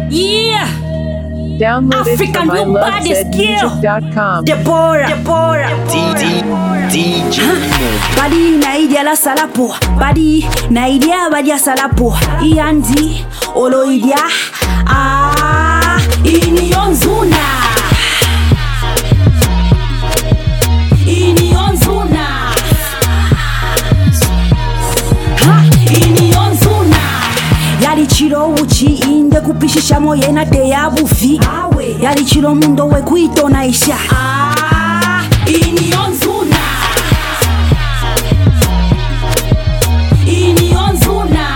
Yeah. Download it African from new body skill. ilovezmusic.com. Deborah. DJ Badi na idia la salapo. Badi na idia badia salapo. Iandi olo idia. Ini onzuna. Ini onzuna. Ini onzuna. Yali chiro uchi inde kupishisha moye na te ya bufi. Yali chiro mundo we kuito na isha. Ini onzuna. Ini onzuna.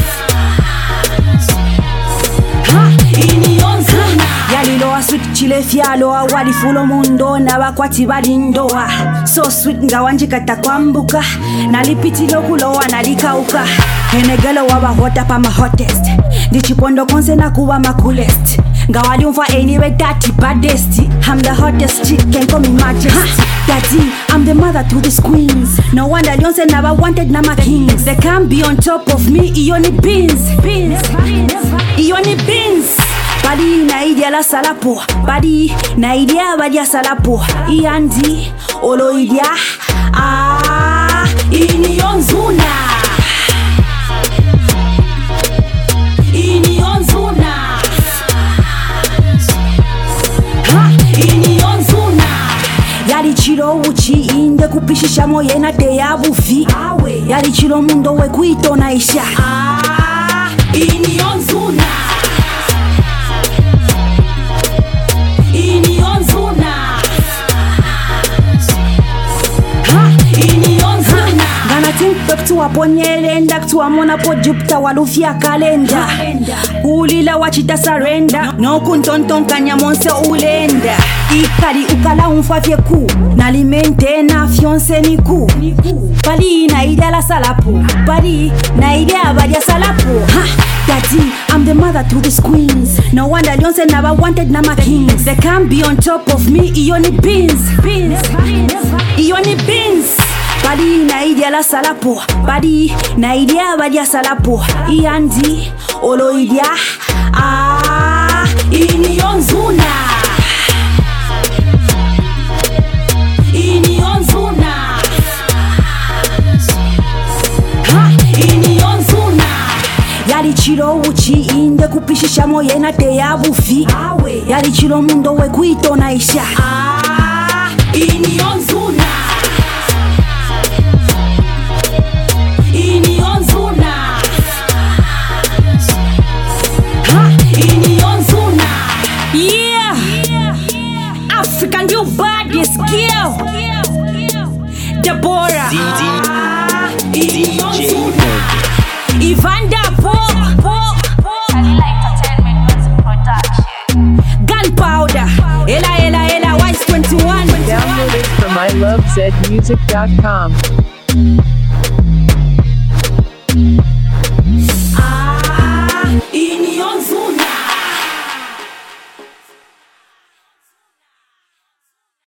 Ini onzuna. Yali loa sweet chile fialoa wali fulo mundo na wakwati bali ndoa. So sweet nga wanjikata kwambuka. Nalipiti lokuloa nalikauka. Henegelo waba hota pa ma hottest. Dichipondo konse na kuwa ma coolest. Nga wali umfa anyway dati baddest. I'm the hottest chick, can call me majesty. Daddy, I'm the mother to the queens. No wonder Leonce never wanted nama kings. They can't be on top of me, ioni beans. Ioni beans. Badi na idia la salapo. Badi na idia badia salapo. Iandi olo idia. Ini onzuna. Ini onzuna. Ini onzuna. Yali chiro uchi inde kupishisha moye na te ya bufi. Yali chiro mundo we kuito na isha. Ini onzuna. Ini onzuna. Ini onzuna. Gana think back to aponyele ndak to amona po Jupiter walufia kalenda. Ulila wachita surrender. No kuntonton kanya monse ulenda. Ikali ukala umfafye ku. Nalimente na fiance ni ku. Bali na idia la salapo. Bali na idia badia salapo. Daddy, I'm the mother to the queens. No wonder Leonce never wanted nama kings. They can't be on top of me, ioni beans. Ioni beans. Badi na idia la salapo. Badi na idia badia salapo. Iandi olo idia. Ini onzuna. Ini onzuna. Ini onzuna. Yali chiro uchi inde kupishisha moye na te ya bufi. Yali chiro mundo we kuito na isha. Ini onzuna. Ini onzuna. Ini onzuna. Yeah. African new body skill. Deborah. Ini onzuna. Evander Po. Gunpowder. Ella Wise 21. Download it from ilovezmusic.com.